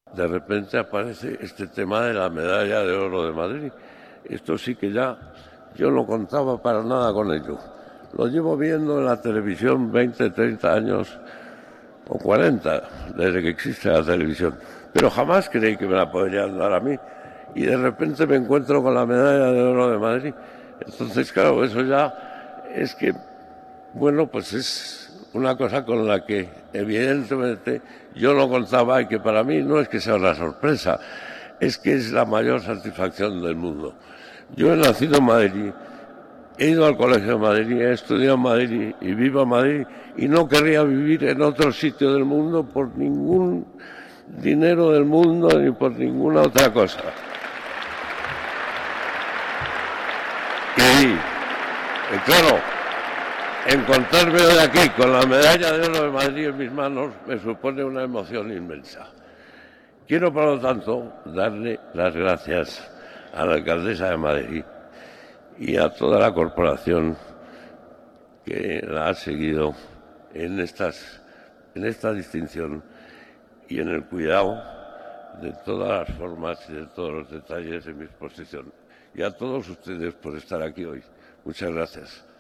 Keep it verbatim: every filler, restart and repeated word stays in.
de repente aparece este tema de la medalla de oro de Madrid. Esto sí que ya yo no contaba para nada con ello. Lo llevo viendo en la televisión veinte, treinta años o cuarenta, desde que existe la televisión. Pero jamás creí que me la podrían dar a mí. Y de repente me encuentro con la medalla de oro de Madrid. Entonces, claro, eso ya es que, bueno, pues es una cosa con la que evidentemente yo no contaba y que para mí no es que sea una sorpresa, es que es la mayor satisfacción del mundo. Yo he nacido en Madrid, he ido al colegio de Madrid, he estudiado en Madrid y vivo en Madrid y no querría vivir en otro sitio del mundo por ningún dinero del mundo ni por ninguna otra cosa. Y, y claro, encontrarme hoy aquí con la medalla de oro de Madrid en mis manos me supone una emoción inmensa. Quiero, por lo tanto, darle las gracias a la alcaldesa de Madrid y a toda la corporación que la ha seguido en, estas, en esta distinción y en el cuidado de todas las formas y de todos los detalles de mi exposición. Y a todos ustedes por estar aquí hoy. Muchas gracias.